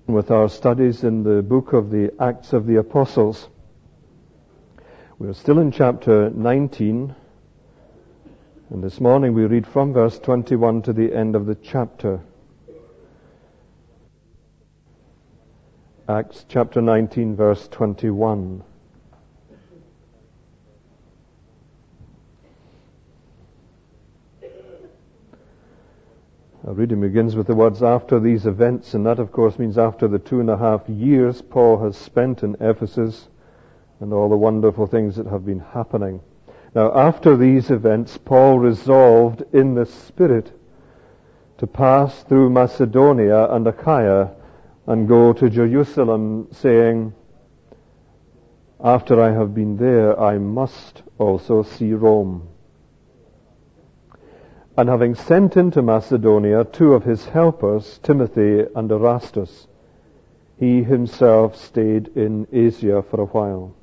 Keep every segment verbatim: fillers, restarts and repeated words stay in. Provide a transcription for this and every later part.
with our studies in the book of the Acts of the Apostles. We are still in chapter nineteen, and this morning we read from verse twenty-one to the end of the chapter. Acts chapter nineteen, verse twenty-one. Our reading begins with the words, "After these events," and that of course means after the two and a half years Paul has spent in Ephesus and all the wonderful things that have been happening. Now, after these events, Paul resolved in the Spirit to pass through Macedonia and Achaia and go to Jerusalem, saying, "After I have been there, I must also see Rome." And having sent into Macedonia two of his helpers, Timothy and Erastus, he himself stayed in Asia for a while.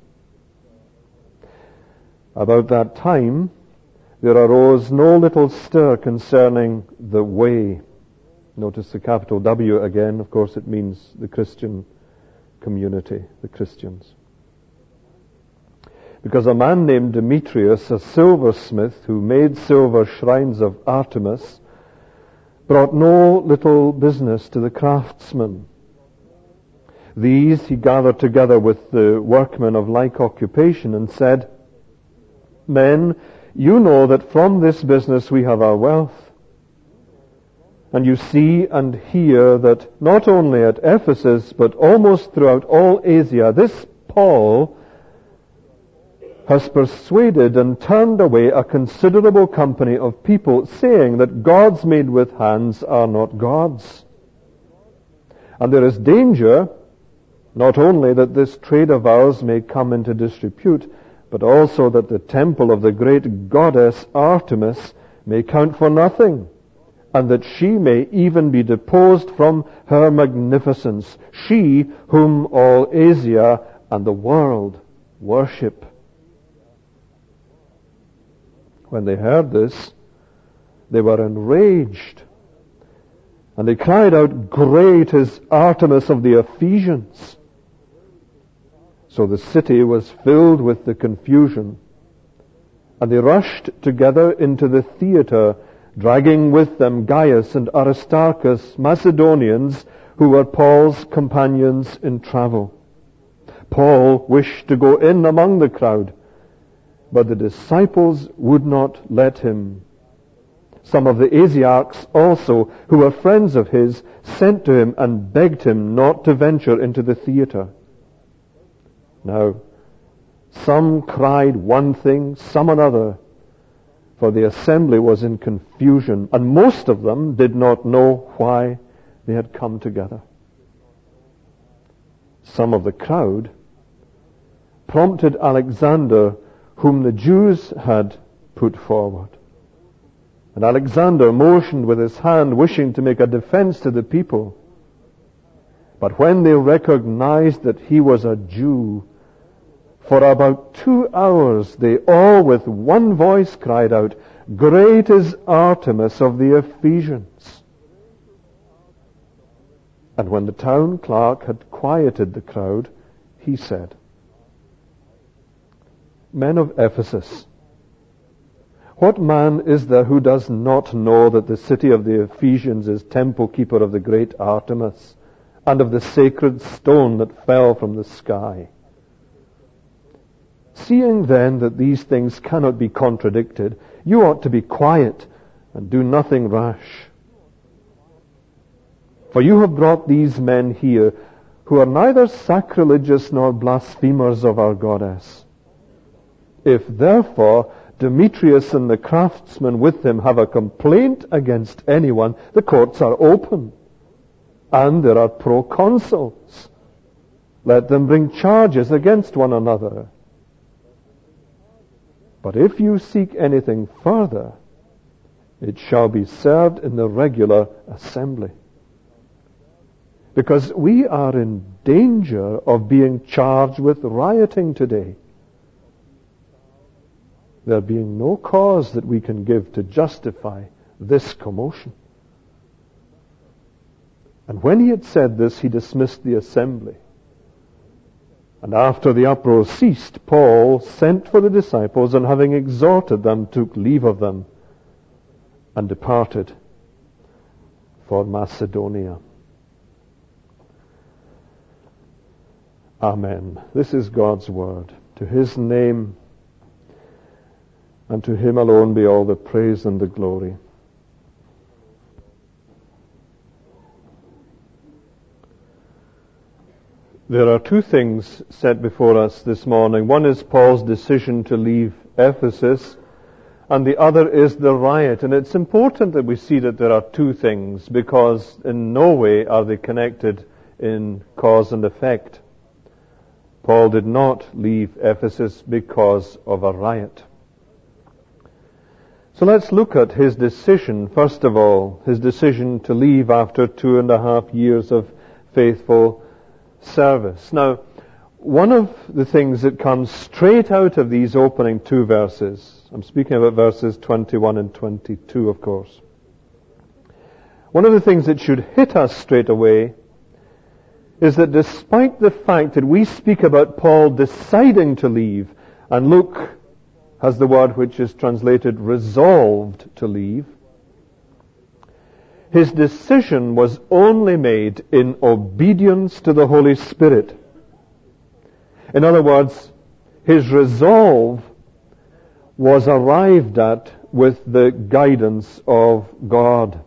About that time, there arose no little stir concerning the way. Notice the capital W again. Of course, it means the Christian community, the Christians. Because a man named Demetrius, a silversmith who made silver shrines of Artemis, brought no little business to the craftsmen. These he gathered together with the workmen of like occupation and said, "Men, you know that from this business we have our wealth. And you see and hear that not only at Ephesus, but almost throughout all Asia, this Paul has persuaded and turned away a considerable company of people, saying that gods made with hands are not gods. And there is danger, not only that this trade of ours may come into disrepute, but also that the temple of the great goddess Artemis may count for nothing, and that she may even be deposed from her magnificence, she whom all Asia and the world worship." When they heard this, they were enraged, and they cried out, "Great is Artemis of the Ephesians!" So the city was filled with the confusion, and they rushed together into the theater, dragging with them Gaius and Aristarchus, Macedonians, who were Paul's companions in travel. Paul wished to go in among the crowd, but the disciples would not let him. Some of the Asiarchs also, who were friends of his, sent to him and begged him not to venture into the theater. Now, some cried one thing, some another, for the assembly was in confusion, and most of them did not know why they had come together. Some of the crowd prompted Alexander, whom the Jews had put forward. And Alexander motioned with his hand, wishing to make a defense to the people. But when they recognized that he was a Jew, for about two hours they all with one voice cried out, "Great is Artemis of the Ephesians." And when the town clerk had quieted the crowd, he said, "Men of Ephesus, what man is there who does not know that the city of the Ephesians is temple keeper of the great Artemis and of the sacred stone that fell from the sky? Seeing then that these things cannot be contradicted, you ought to be quiet and do nothing rash. For you have brought these men here who are neither sacrilegious nor blasphemers of our goddess. If therefore Demetrius and the craftsmen with him have a complaint against anyone, the courts are open, and there are proconsuls. Let them bring charges against one another. But if you seek anything further, it shall be served in the regular assembly. Because we are in danger of being charged with rioting today, there being no cause that we can give to justify this commotion. And when he had said this, he dismissed the assembly. And after the uproar ceased, Paul sent for the disciples, and having exhorted them, took leave of them and departed for Macedonia. Amen. This is God's word. To his name and to him alone be all the praise and the glory. There are two things set before us this morning. One is Paul's decision to leave Ephesus, and the other is the riot. And it's important that we see that there are two things, because in no way are they connected in cause and effect. Paul did not leave Ephesus because of a riot. So let's look at his decision, first of all, his decision to leave after two and a half years of faithful service. Now, one of the things that comes straight out of these opening two verses, I'm speaking about verses twenty-one and twenty-two, of course. One of the things that should hit us straight away is that despite the fact that we speak about Paul deciding to leave, and Luke has the word which is translated resolved to leave, his decision was only made in obedience to the Holy Spirit. In other words, his resolve was arrived at with the guidance of God.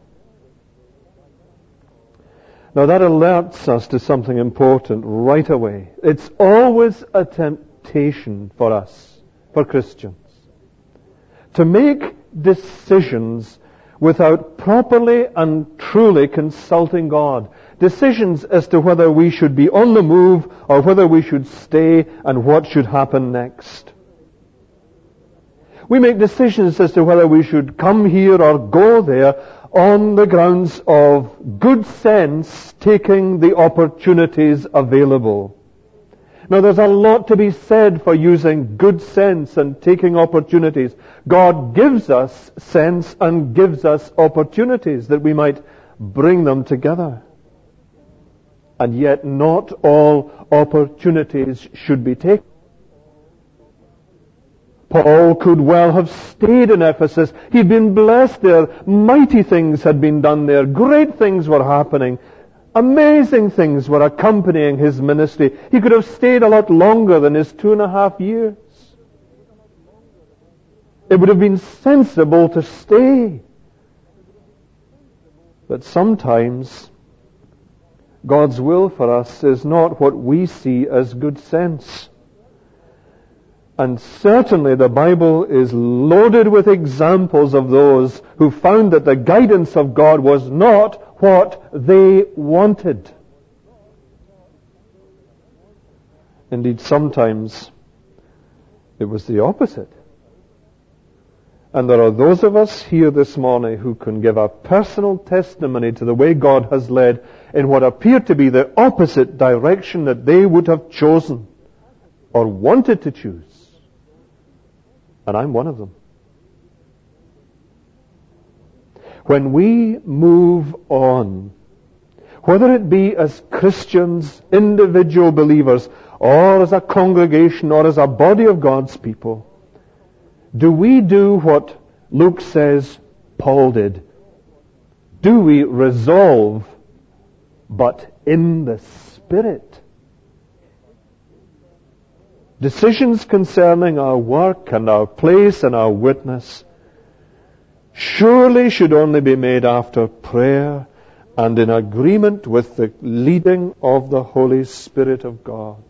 Now that alerts us to something important right away. It's always a temptation for us, for Christians, to make decisions without properly and truly consulting God. Decisions as to whether we should be on the move or whether we should stay and what should happen next. We make decisions as to whether we should come here or go there on the grounds of good sense, taking the opportunities available. Now, there's a lot to be said for using good sense and taking opportunities. God gives us sense and gives us opportunities that we might bring them together. And yet not all opportunities should be taken. Paul could well have stayed in Ephesus. He'd been blessed there. Mighty things had been done there. Great things were happening. Amazing things were accompanying his ministry. He could have stayed a lot longer than his two and a half years. It would have been sensible to stay. But sometimes God's will for us is not what we see as good sense. And certainly the Bible is loaded with examples of those who found that the guidance of God was not what they wanted. Indeed, sometimes it was the opposite. And there are those of us here this morning who can give a personal testimony to the way God has led in what appeared to be the opposite direction that they would have chosen or wanted to choose. And I'm one of them. When we move on, whether it be as Christians, individual believers, or as a congregation, or as a body of God's people, do we do what Luke says Paul did? Do we resolve, but in the Spirit? Decisions concerning our work and our place and our witness surely should only be made after prayer and in agreement with the leading of the Holy Spirit of God.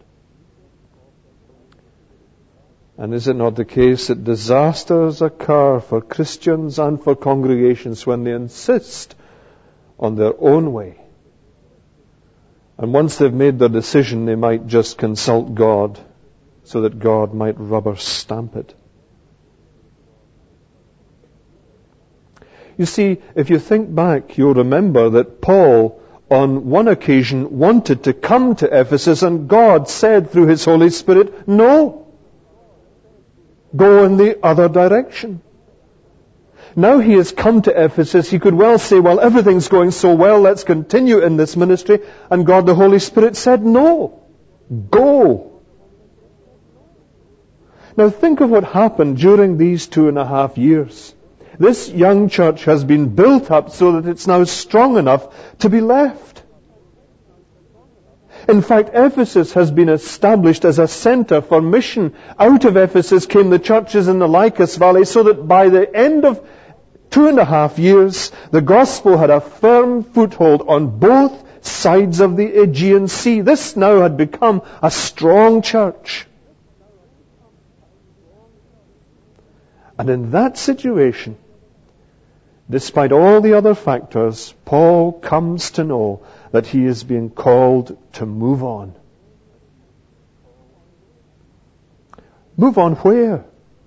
And is it not the case that disasters occur for Christians and for congregations when they insist on their own way? And once they've made their decision, they might just consult God so that God might rubber stamp it. You see, if you think back, you'll remember that Paul, on one occasion, wanted to come to Ephesus, and God said through His Holy Spirit, no, go in the other direction. Now he has come to Ephesus. He could well say, well, everything's going so well, let's continue in this ministry. And God the Holy Spirit said, no, go. Now think of what happened during these two and a half years. This young church has been built up so that it's now strong enough to be left. In fact, Ephesus has been established as a center for mission. Out of Ephesus came the churches in the Lycus Valley, so that by the end of two and a half years, the gospel had a firm foothold on both sides of the Aegean Sea. This now had become a strong church. And in that situation, despite all the other factors, Paul comes to know that he is being called to move on. Move on where?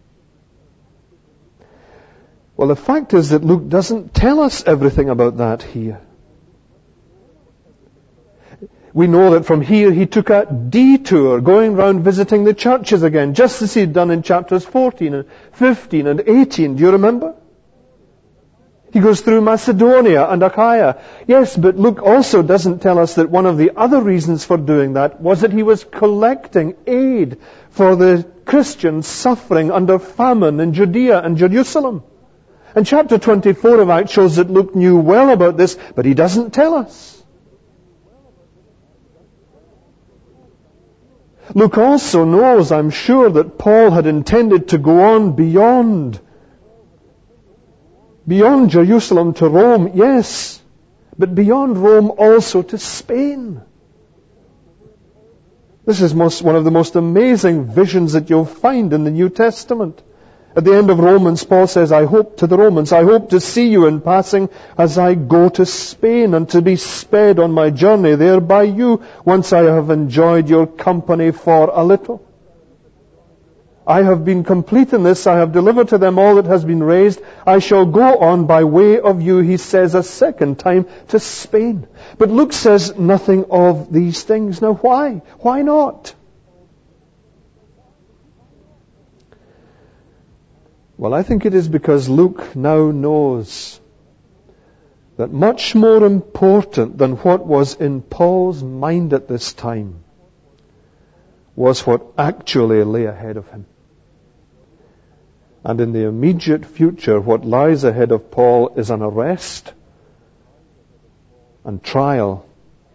Well, the fact is that Luke doesn't tell us everything about that here. We know that from here he took a detour, going round visiting the churches again, just as he'd done in chapters fourteen and fifteen and eighteen. Do you remember? He goes through Macedonia and Achaia. Yes, but Luke also doesn't tell us that one of the other reasons for doing that was that he was collecting aid for the Christians suffering under famine in Judea and Jerusalem. And chapter twenty-four of Acts shows that Luke knew well about this, but he doesn't tell us. Luke also knows, I'm sure, that Paul had intended to go on beyond Beyond Jerusalem to Rome, yes, but beyond Rome also to Spain. This is most, one of the most amazing visions that you'll find in the New Testament. At the end of Romans, Paul says, I hope to the Romans, I hope to see you in passing as I go to Spain and to be sped on my journey there by you once I have enjoyed your company for a little. I have been complete in this. I have delivered to them all that has been raised. I shall go on by way of you, he says a second time, to Spain. But Luke says nothing of these things. Now why? Why not? Well, I think it is because Luke now knows that much more important than what was in Paul's mind at this time was what actually lay ahead of him. And in the immediate future, what lies ahead of Paul is an arrest and trial.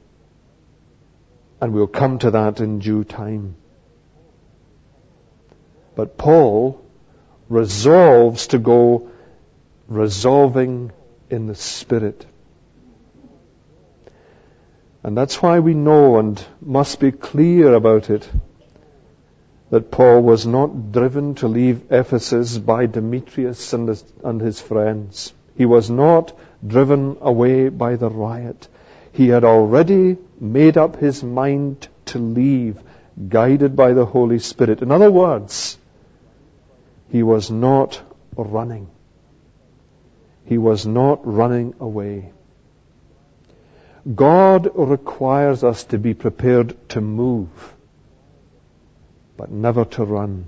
And we'll come to that in due time. But Paul resolves to go resolving in the Spirit. And that's why we know and must be clear about it, that Paul was not driven to leave Ephesus by Demetrius and his, and his friends. He was not driven away by the riot. He had already made up his mind to leave, guided by the Holy Spirit. In other words, he was not running. He was not running away. God requires us to be prepared to move, but never to run.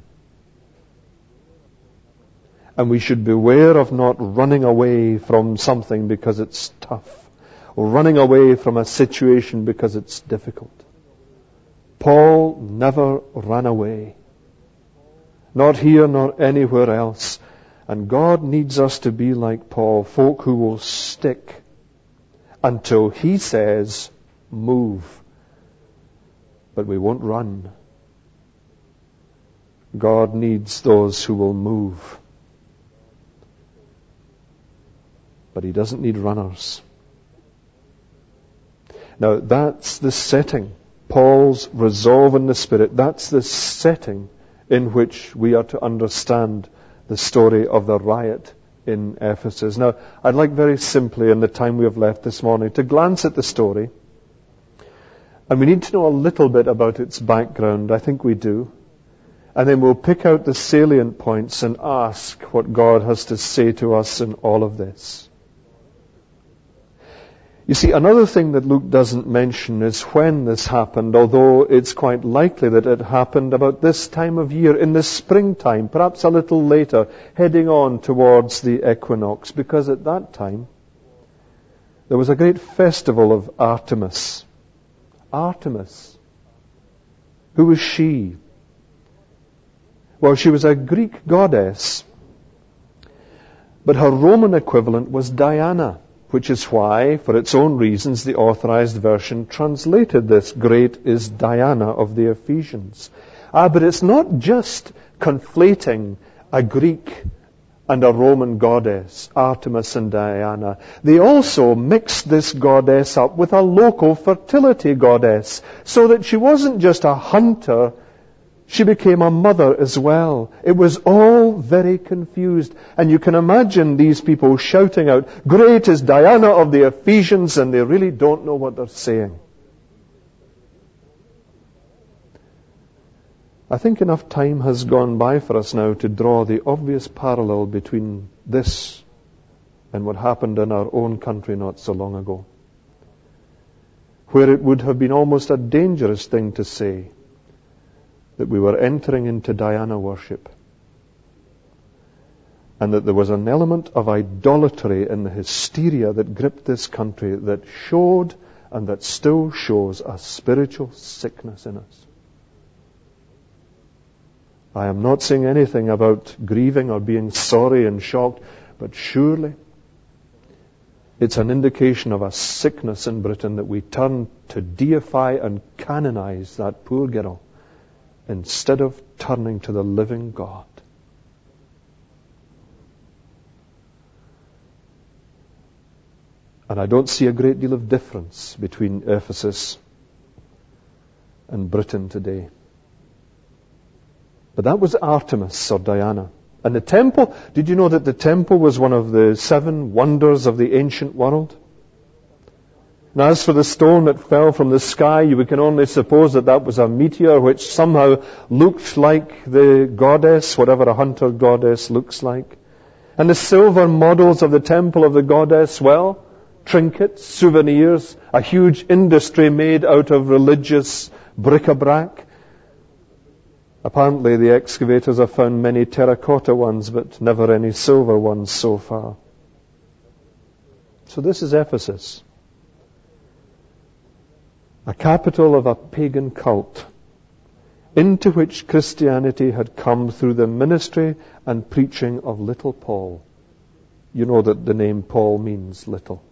And we should beware of not running away from something because it's tough, or running away from a situation because it's difficult. Paul never ran away. Not here nor anywhere else. And God needs us to be like Paul, folk who will stick until he says, move. But we won't run. God needs those who will move. But he doesn't need runners. Now that's the setting. Paul's resolve in the Spirit. That's the setting in which we are to understand the story of the riot in Ephesus. Now, I'd like very simply, in the time we have left this morning, to glance at the story. And we need to know a little bit about its background. I think we do. And then we'll pick out the salient points and ask what God has to say to us in all of this. You see, another thing that Luke doesn't mention is when this happened, although it's quite likely that it happened about this time of year, in the springtime, perhaps a little later, heading on towards the equinox, because at that time there was a great festival of Artemis. Artemis. Who was she? Well, she was a Greek goddess, but her Roman equivalent was Diana, which is why, for its own reasons, the Authorized Version translated this, "Great is Diana of the Ephesians." Ah, but it's not just conflating a Greek and a Roman goddess, Artemis and Diana. They also mixed this goddess up with a local fertility goddess, so that she wasn't just a hunter, she became a mother as well. It was all very confused. And you can imagine these people shouting out, "Great is Diana of the Ephesians," and they really don't know what they're saying. I think enough time has gone by for us now to draw the obvious parallel between this and what happened in our own country not so long ago, where it would have been almost a dangerous thing to say that we were entering into Diana worship, and that there was an element of idolatry in the hysteria that gripped this country that showed and that still shows a spiritual sickness in us. I am not saying anything about grieving or being sorry and shocked, but surely it's an indication of a sickness in Britain that we turn to deify and canonize that poor girl instead of turning to the living God. And I don't see a great deal of difference between Ephesus and Britain today. But that was Artemis or Diana. And the temple, did you know that the temple was one of the seven wonders of the ancient world? Now, as for the stone that fell from the sky, you can only suppose that that was a meteor which somehow looked like the goddess, whatever a hunter goddess looks like. And the silver models of the temple of the goddess, well, trinkets, souvenirs, a huge industry made out of religious bric-a-brac. Apparently the excavators have found many terracotta ones, but never any silver ones so far. So this is Ephesus, a capital of a pagan cult, into which Christianity had come through the ministry and preaching of little Paul. You know that the name Paul means little.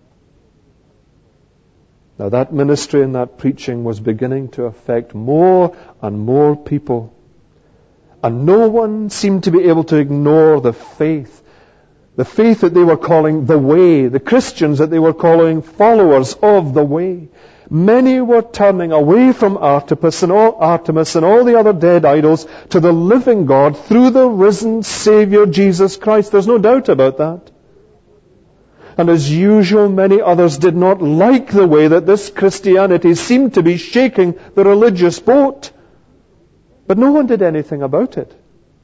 Now that ministry and that preaching was beginning to affect more and more people. And no one seemed to be able to ignore the faith. The faith that they were calling the way. The Christians that they were calling followers of the way. Many were turning away from Artemis and all, Artemis and all the other dead idols to the living God through the risen Savior Jesus Christ. There's no doubt about that. And as usual, many others did not like the way that this Christianity seemed to be shaking the religious boat. But no one did anything about it.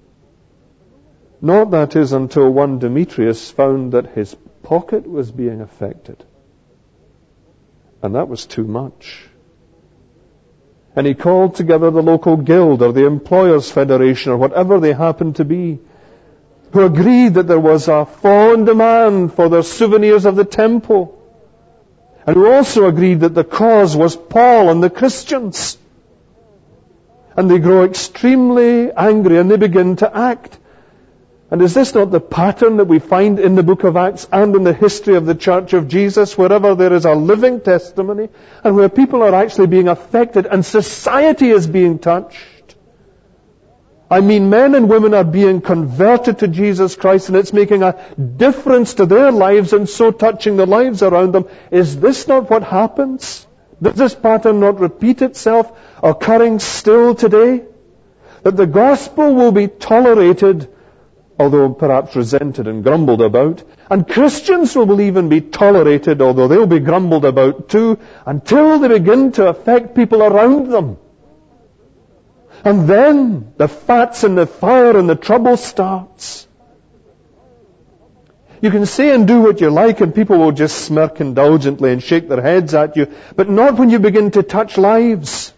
Not, that is, until one Demetrius found that his pocket was being affected. And that was too much. And he called together the local guild or the employers' federation or whatever they happened to be, who agreed that there was a fallen demand for their souvenirs of the temple, and who also agreed that the cause was Paul and the Christians. And they grow extremely angry and they begin to act. And is this not the pattern that we find in the book of Acts and in the history of the Church of Jesus, wherever there is a living testimony and where people are actually being affected and society is being touched? I mean, men and women are being converted to Jesus Christ, and it's making a difference to their lives and so touching the lives around them. Is this not what happens? Does this pattern not repeat itself, occurring still today? That the gospel will be tolerated, although perhaps resented and grumbled about, and Christians will even be tolerated, although they'll be grumbled about too, until they begin to affect people around them. And then the fats and the fire and the trouble starts. You can say and do what you like and people will just smirk indulgently and shake their heads at you, but not when you begin to touch lives.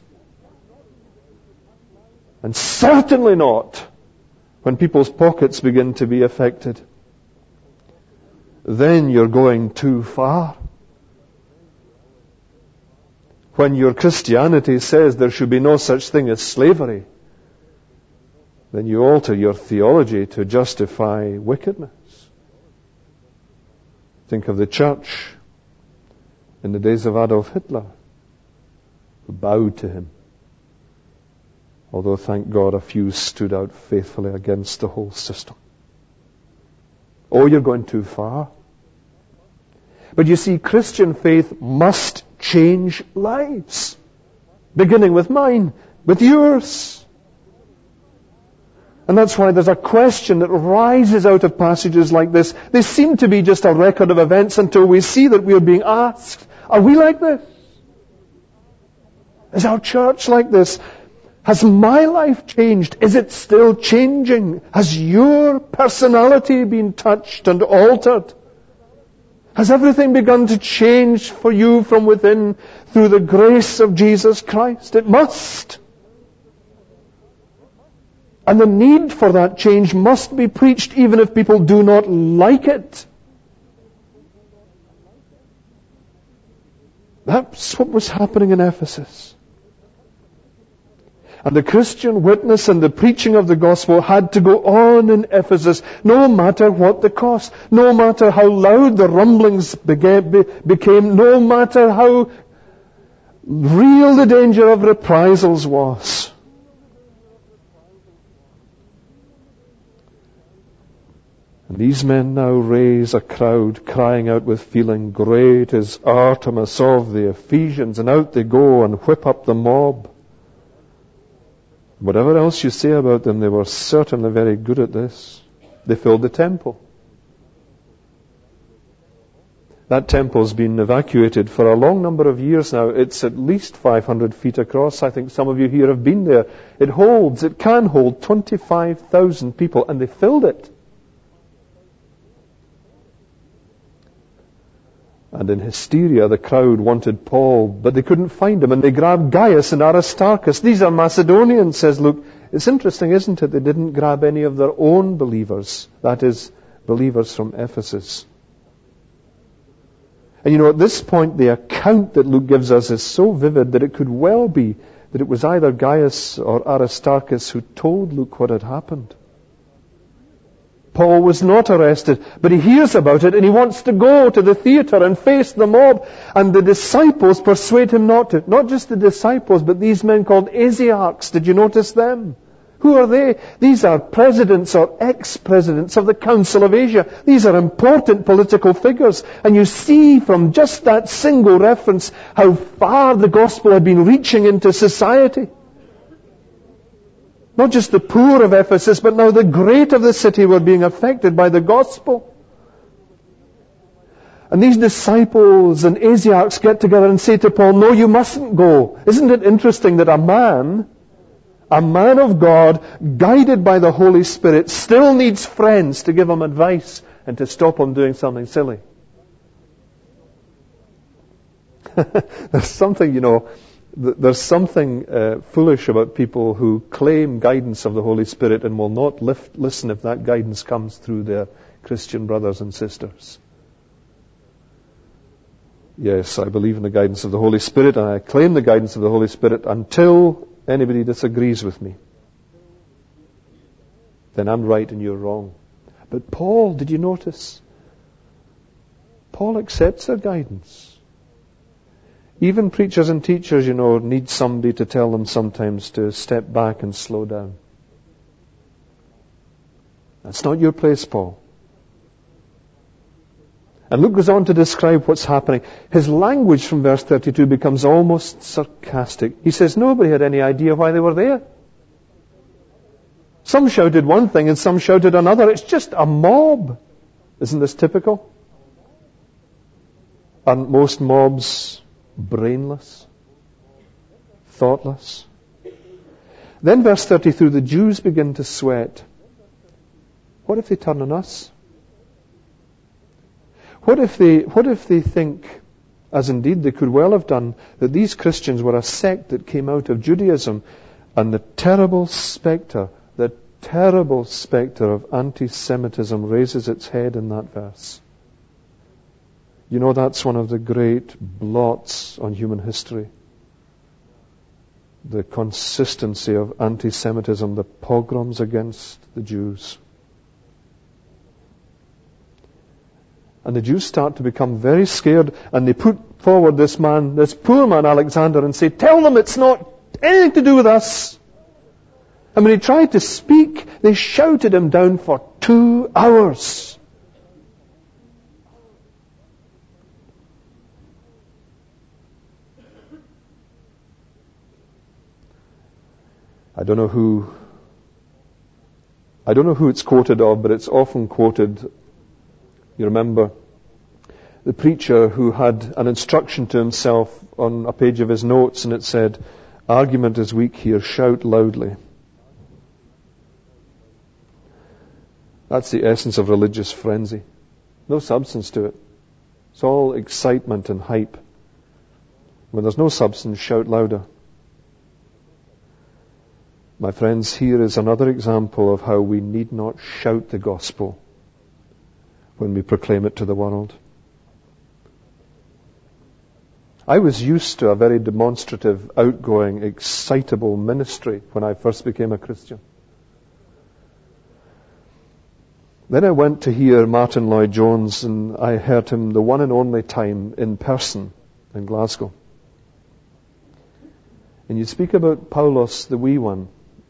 And certainly not when people's pockets begin to be affected. Then you're going too far. When your Christianity says there should be no such thing as slavery, then you alter your theology to justify wickedness. Think of the church in the days of Adolf Hitler, who bowed to him. Although, thank God, a few stood out faithfully against the whole system. Oh, you're going too far. But you see, Christian faith must change lives. Beginning with mine, with yours. And that's why there's a question that rises out of passages like this. They seem to be just a record of events until we see that we are being asked, are we like this? Is our church like this? Has my life changed? Is it still changing? Has your personality been touched and altered? Has everything begun to change for you from within through the grace of Jesus Christ? It must. And the need for that change must be preached even if people do not like it. That's what was happening in Ephesus. And the Christian witness and the preaching of the gospel had to go on in Ephesus, no matter what the cost, no matter how loud the rumblings became, no matter how real the danger of reprisals was. And these men now raise a crowd crying out with feeling, "Great is Artemis of the Ephesians," and out they go and whip up the mob. Whatever else you say about them, they were certainly very good at this. They filled the temple. That temple's been evacuated for a long number of years now. It's at least five hundred feet across. I think some of you here have been there. It holds, it can hold twenty-five thousand people, and they filled it. And in hysteria, the crowd wanted Paul, but they couldn't find him, and they grabbed Gaius and Aristarchus. These are Macedonians, says Luke. It's interesting, isn't it? They didn't grab any of their own believers. That is, believers from Ephesus. And you know, at this point, the account that Luke gives us is so vivid that it could well be that it was either Gaius or Aristarchus who told Luke what had happened. Paul was not arrested, but he hears about it and he wants to go to the theater and face the mob. And the disciples persuade him not to. Not just the disciples, but these men called Asiarchs. Did you notice them? Who are they? These are presidents or ex-presidents of the Council of Asia. These are important political figures. And you see from just that single reference how far the gospel had been reaching into society. Not just the poor of Ephesus, but now the great of the city were being affected by the gospel. And these disciples and Asiarchs get together and say to Paul, "No, you mustn't go." Isn't it interesting that a man, a man of God, guided by the Holy Spirit, still needs friends to give him advice and to stop him doing something silly? There's something, you know, There's something uh, foolish about people who claim guidance of the Holy Spirit and will not lift, listen if that guidance comes through their Christian brothers and sisters. Yes, I believe in the guidance of the Holy Spirit and I claim the guidance of the Holy Spirit until anybody disagrees with me. Then I'm right and you're wrong. But Paul, did you notice? Paul accepts their guidance. Even preachers and teachers, you know, need somebody to tell them sometimes to step back and slow down. That's not your place, Paul. And Luke goes on to describe what's happening. His language from verse thirty-two becomes almost sarcastic. He says nobody had any idea why they were there. Some shouted one thing and some shouted another. It's just a mob. Isn't this typical? Aren't most mobs brainless, thoughtless? Then verse thirty-three, the Jews begin to sweat. What if they turn on us? What if they, what if they think, as indeed they could well have done, that these Christians were a sect that came out of Judaism, and the terrible spectre, the terrible spectre of anti-Semitism raises its head in that verse? You know, that's one of the great blots on human history. The consistency of anti-Semitism, the pogroms against the Jews. And the Jews start to become very scared, and they put forward this man, this poor man Alexander, and say, tell them it's not anything to do with us. And when he tried to speak, they shouted him down for two hours. I don't know who, I don't know who it's quoted of, but it's often quoted. You remember the preacher who had an instruction to himself on a page of his notes, and it said, argument is weak here, shout loudly. That's the essence of religious frenzy. No substance to it. It's all excitement and hype. When there's no substance, shout louder. My friends, here is another example of how we need not shout the gospel when we proclaim it to the world. I was used to a very demonstrative, outgoing, excitable ministry when I first became a Christian. Then I went to hear Martin Lloyd-Jones, and I heard him the one and only time in person in Glasgow. And you speak about Paulos, the wee one.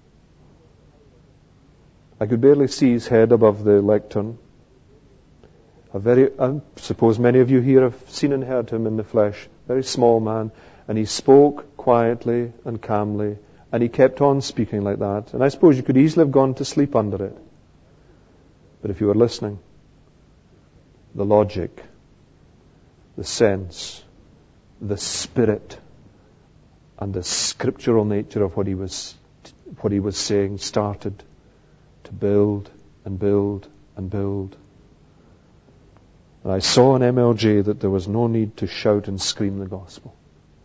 I could barely see his head above the lectern. A very, I suppose many of you here have seen and heard him in the flesh. Very small man. And he spoke quietly and calmly. And he kept on speaking like that. And I suppose you could easily have gone to sleep under it. But if you were listening, the logic, the sense, the spirit, and the scriptural nature of what he was, what he was saying started to build and build and build. And I saw in M L J that there was no need to shout and scream the gospel.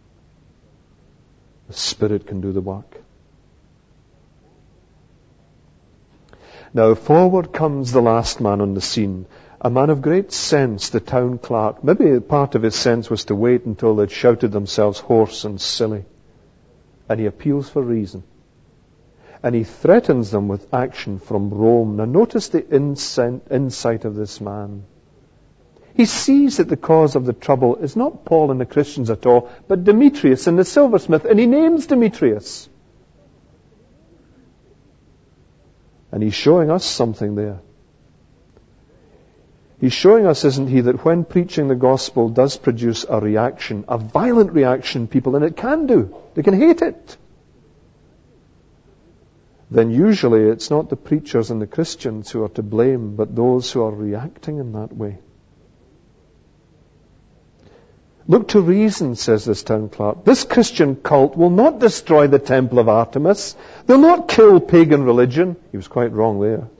The Spirit can do the work. Now forward comes the last man on the scene, a man of great sense, the town clerk. Maybe part of his sense was to wait until they'd shouted themselves hoarse and silly. And he appeals for reason. And he threatens them with action from Rome. Now notice the insight of this man. He sees that the cause of the trouble is not Paul and the Christians at all, but Demetrius and the silversmith, and he names Demetrius. And he's showing us something there. He's showing us, isn't he, that when preaching the gospel does produce a reaction, a violent reaction in people, and it can do, they can hate it, then usually it's not the preachers and the Christians who are to blame, but those who are reacting in that way. Look to reason, says this town clerk. This Christian cult will not destroy the temple of Artemis. They'll not kill pagan religion. He was quite wrong there.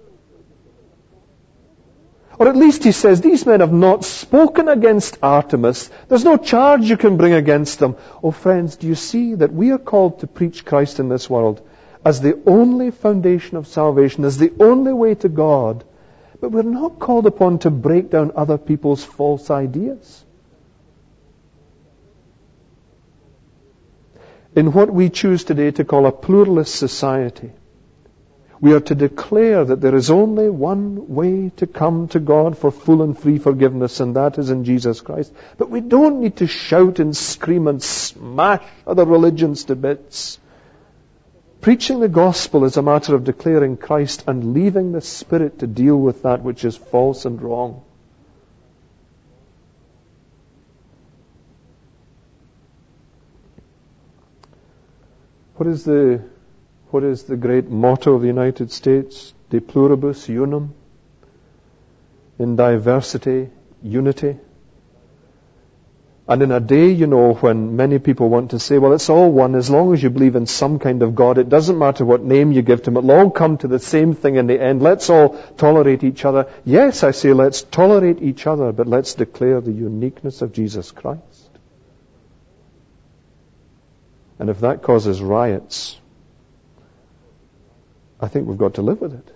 Or at least he says, these men have not spoken against Artemis. There's no charge you can bring against them. Oh friends, do you see that we are called to preach Christ in this world as the only foundation of salvation, as the only way to God. But we're not called upon to break down other people's false ideas. In what we choose today to call a pluralist society, we are to declare that there is only one way to come to God for full and free forgiveness, and that is in Jesus Christ. But we don't need to shout and scream and smash other religions to bits. Preaching the gospel is a matter of declaring Christ and leaving the Spirit to deal with that which is false and wrong. What is the what is the great motto of the United States? De pluribus unum. In diversity, unity. And in a day, you know, when many people want to say, well, it's all one, as long as you believe in some kind of God, it doesn't matter what name you give to him, it'll all come to the same thing in the end. Let's all tolerate each other. Yes, I say let's tolerate each other, but let's declare the uniqueness of Jesus Christ. And if that causes riots, I think we've got to live with it.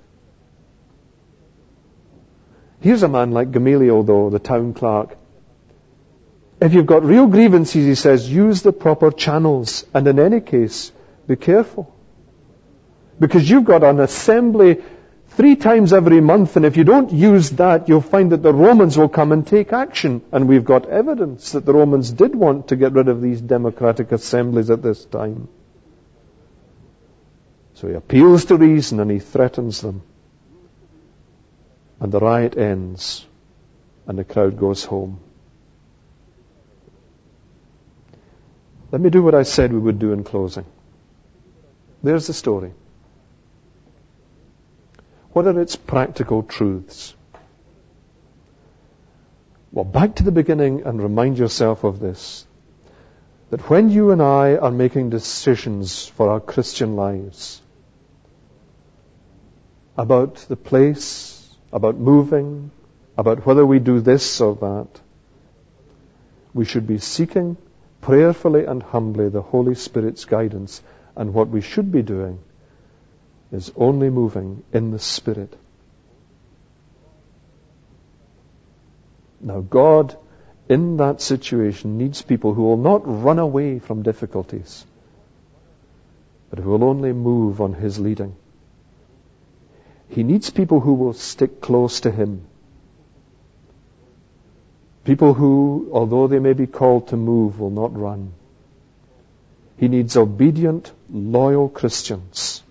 Here's a man like Gamaliel, though, the town clerk. If you've got real grievances, he says, use the proper channels. And in any case, be careful. Because you've got an assembly three times every month, and if you don't use that, you'll find that the Romans will come and take action. And we've got evidence that the Romans did want to get rid of these democratic assemblies at this time. So he appeals to reason and he threatens them. And the riot ends, and the crowd goes home. Let me do what I said we would do in closing. There's the story. What are its practical truths? Well, back to the beginning and remind yourself of this. That when you and I are making decisions for our Christian lives, about the place, about moving, about whether we do this or that, we should be seeking prayerfully and humbly the Holy Spirit's guidance, and what we should be doing is only moving in the Spirit. Now God, in that situation, needs people who will not run away from difficulties, but who will only move on His leading. He needs people who will stick close to Him. People who, although they may be called to move, will not run. He needs obedient, loyal Christians.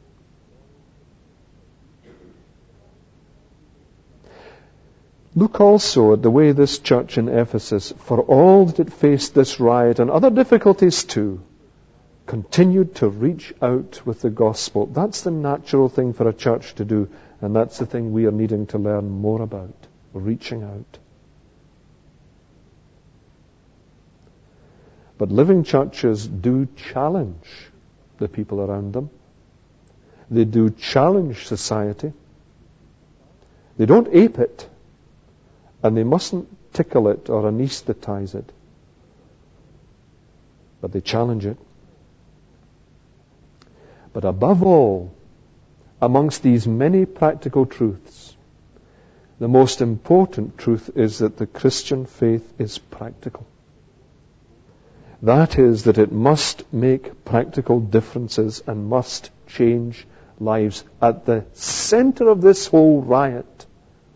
Look also at the way this church in Ephesus, for all that it faced this riot and other difficulties too, continued to reach out with the gospel. That's the natural thing for a church to do, and that's the thing we are needing to learn more about, reaching out. But living churches do challenge the people around them. They do challenge society. They don't ape it, and they mustn't tickle it or anesthetize it. But they challenge it. But above all, amongst these many practical truths, the most important truth is that the Christian faith is practical. That is, that it must make practical differences and must change lives. At the center of this whole riot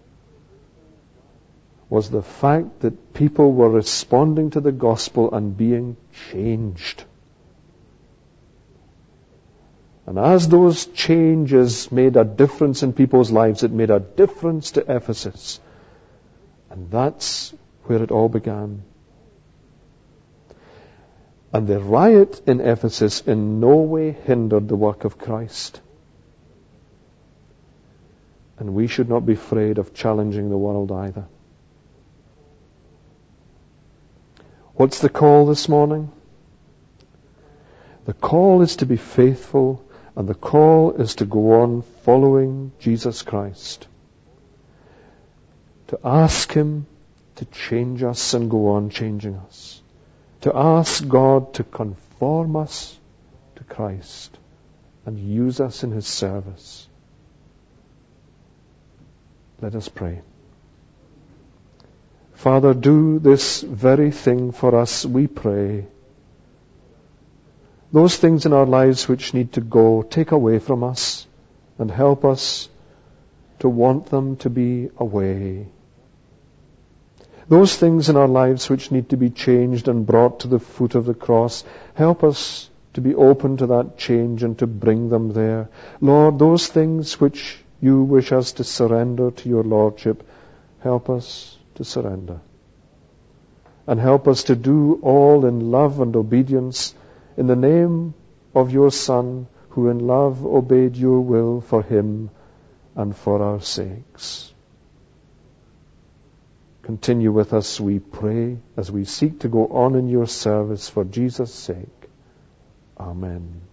was the fact that people were responding to the gospel and being changed. And as those changes made a difference in people's lives, it made a difference to Ephesus. And that's where it all began. And the riot in Ephesus in no way hindered the work of Christ. And we should not be afraid of challenging the world either. What's the call this morning? The call is to be faithful, and the call is to go on following Jesus Christ. To ask Him to change us and go on changing us. To ask God to conform us to Christ and use us in His service. Let us pray. Father, do this very thing for us, we pray. Those things in our lives which need to go, take away from us and help us to want them to be away. Those things in our lives which need to be changed and brought to the foot of the cross, help us to be open to that change and to bring them there. Lord, those things which you wish us to surrender to your Lordship, help us to surrender. And help us to do all in love and obedience in the name of your Son, who in love obeyed your will for Him and for our sakes. Continue with us, we pray, as we seek to go on in your service for Jesus' sake. Amen.